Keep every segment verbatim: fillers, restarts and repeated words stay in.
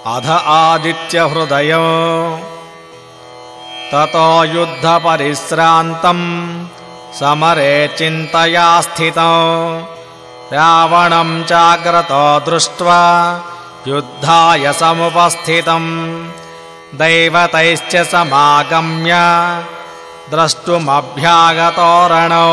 अध आदित्यहृदयो ततो युद्धपरिश्रान्तम् समरे चिन्तया स्थितो रावणं चाग्रतो दृष्ट्वा युद्धाय समुपस्थितम् दैवतैश्च समागम्य द्रष्टुमभ्यागतो रणो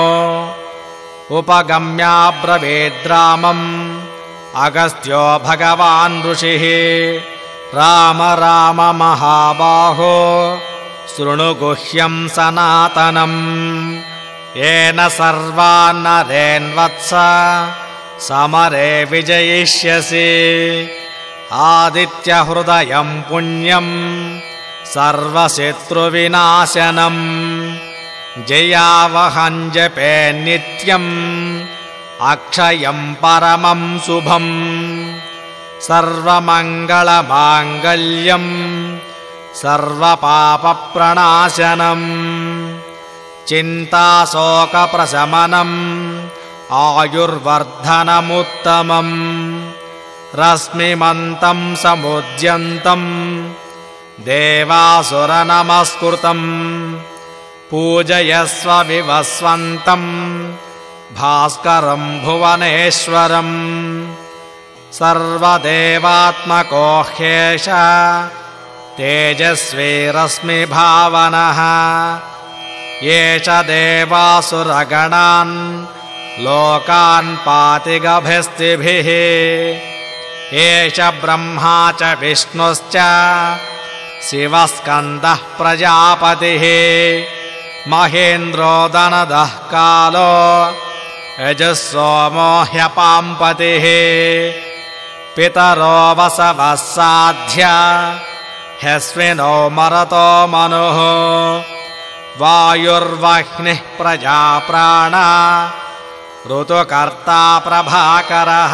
उपगम्याब्रवीद्रामम् अगस्त्यो भगवान् ऋषिः राम राम महाबाहो शृणु गुह्यं सनातनम् येन सर्वान् नरेन्वत्स समरे विजयिष्यसि आदित्यहृदयं पुण्यं सर्वशत्रुविनाशनम् जयावहं जपे नित्यम् अक्षयं परमं शुभम् सर्वमङ्गलमाङ्गल्यम् सर्वपापप्रणाशनम् चिन्ताशोकप्रशमनम् आयुर्वर्धनमुत्तमम् रश्मिमन्तं समुद्यन्तं देवासुरनमस्कृतम् पूजयस्व विवस्वन्तं भास्करं भुवनेश्वरम् सर्वदेवात्मको ह्येष तेजस्वी रश्मिभावनः एष देवासुरगणान् लोकान् पाति गभस्तिभिः एष ब्रह्मा च विष्णुश्च शिवस्कन्दः प्रजापतिः महेन्द्रो दनदः कालो यजुस्सोमो ह्यपाम्पतिः पितरो वसवः साध्य ह्यश्विनो मरतो मनुः वायुर्वह्निः प्रजाप्राणा ऋतुकर्ता प्रभाकरः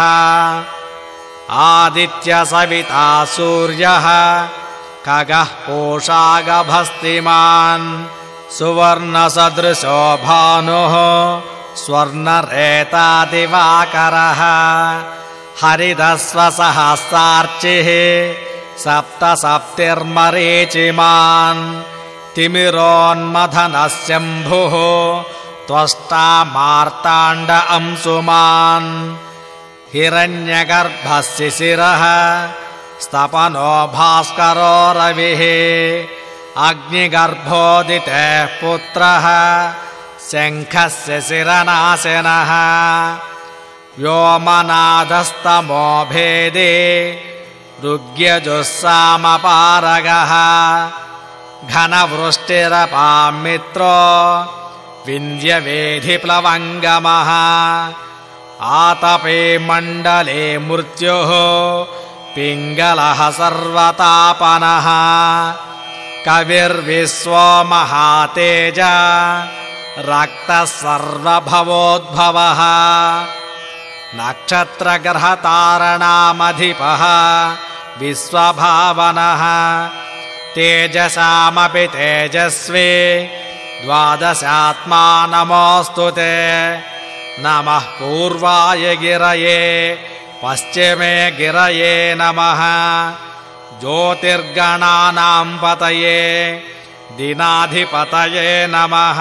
आदित्यसविता सूर्यः खगः पूषा गभस्तिमान् सुवर्णसदृशो भानुः स्वर्णरेता दिवाकरः हरिदस्वसहस्रार्चिः सप्तसप्तिर्मरीचिमान् तिमिरोन्मथनः शम्भुः त्वष्टा मार्ताण्ड अंशुमान् हिरण्यगर्भः शिशिरः स्तपनो भास्करो रविः अग्निगर्भोदितः पुत्रः शङ्खस्य शिरनाशनः व्योमनादस्तमो भेदे ऋग्यजुस्सामपारगः घनवृष्टिरपामित्रो विन्ध्यवेधिप्लवङ्गमः आतपे मण्डले मृत्युः पिङ्गलः सर्वतापनः कविर्विश्वो महातेज रक्तः सर्वभवोद्भवः नक्षत्रग्रहतारणामधिपः विश्वभावनः तेजसामपि तेजस्वी द्वादशात्मा नमोऽस्तु ते नमः पूर्वाय गिरये पश्चिमे गिरये नमः ज्योतिर्गणानां पतये दिनाधिपतये नमः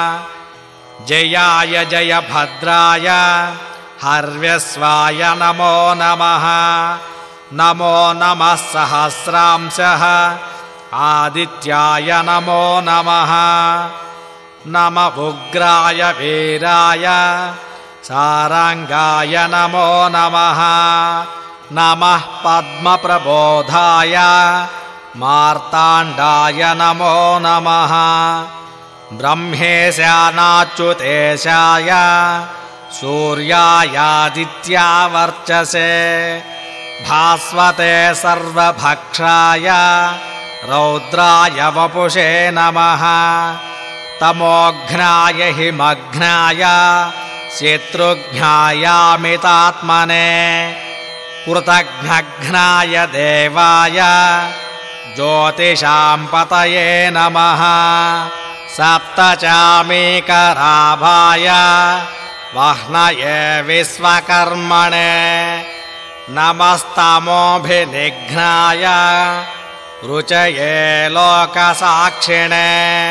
जयाय जयभद्राय हर्यस्वाय नमो नमः नमो नमः सहस्रांशः आदित्याय नमो नमः नमः उग्राय वीराय सारंगाय नमो नमः नमः पद्मप्रबोधाय मार्ताण्डाय नमो नमः ब्रह्मेशानाच्युतेशाय सूर्यायादित्यावर्चसे भास्वते सर्वभक्षाय रौद्राय वपुषे नमः तमोघ्नाय हिमघ्नाय शत्रुघ्नायामितात्मने कृतघ्नघ्नाय देवाय ज्योतिषां पतये नमः सप्तचामीकराभाय वह्नये विश्वकर्मणे नमस्तमोऽभिनिघ्नाय रुचये लोकसाक्षिणे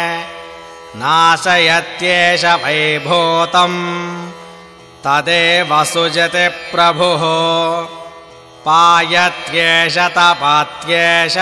नाशयत्येष वैभूतम् तदेव सृजति प्रभुः पायत्येष तपत्येष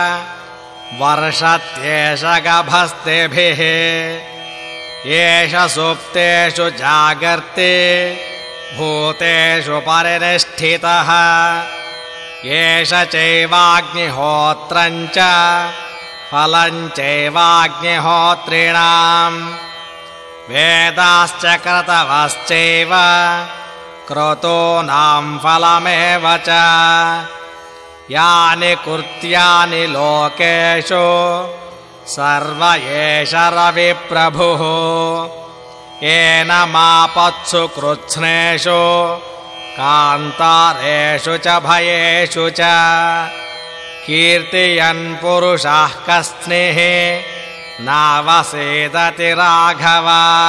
वर्षत्येष गभस्तिभिः एष सुप्तेषु जागर्ति भूतेषु परिनिष्ठितः एष चैवाग्निहोत्रम् च फलम् चैवाग्निहोत्रिणाम् वेदाश्च क्रतवश्चैव क्रतूनाम् फलमेव च यानि कृत्यानि लोकेषु सर्व एष रविप्रभुः एनमापत्सु कृत्स्नेषु कान्तारेषु च भयेषु च कीर्तयन् पुरुषः कस्निः नावसेदति राघव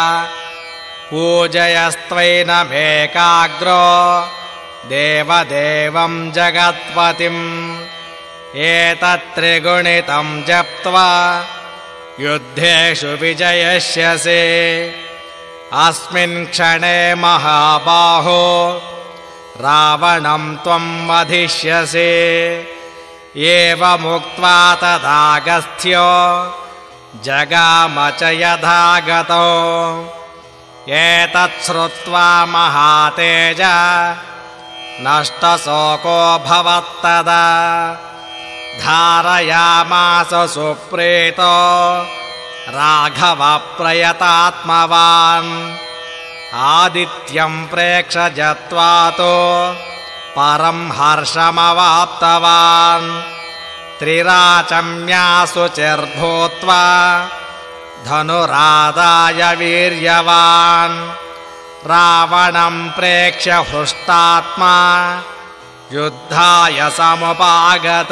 पूजयस्त्वैनमेकाग्रो देवदेवम् जगत्पतिम् एतत्त्रिगुणितम् जप्त्वा युद्धेषु विजयिष्यसि अस्मिन् क्षणे महाबाहो रावणम् त्वम् वधिष्यसि एवमुक्त्वा तदागस्त्यो जगाम च यथा गतो एतत् श्रुत्वा महातेज नष्टशोको भवत्तदा धारयामास सुप्रीतो राघव प्रयतात्मवान् आदित्यम् प्रेक्ष्य जत्वातो परम् हर्षमवाप्तवान् त्रिराचम्यासु चिर्भूत्वा धनुरादाय वीर्यवान् रावणम् प्रेक्ष्य हृष्टात्मा युद्धाय समुपागत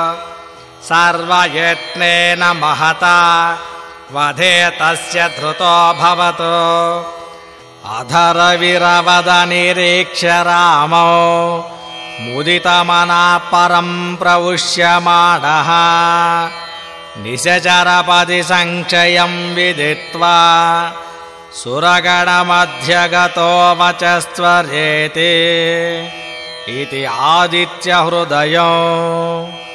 सर्वयत्नेन महता वधे तस्य धृतोऽभवत् अधरविरवदनिरीक्ष्य रामो मुदितमनः परम् प्रविश्यमाणः निशचरपदि संक्षयम् विदित्वा सुरगणमध्यगतो वचस्त्वरेति इति आदित्यहृदयो।